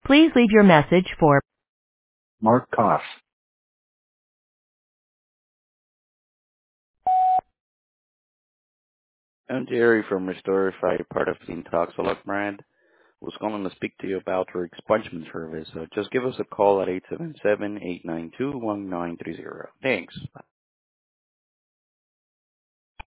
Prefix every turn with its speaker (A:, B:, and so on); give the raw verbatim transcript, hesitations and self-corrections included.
A: Please leave your message for
B: Mark Koff.
C: I'm Jerry from Restorify, part of the Intoxalot brand. Was calling to speak to you about your expungement service. So just give us a call at eight seven seven, eight nine two, one nine three zero. Thanks.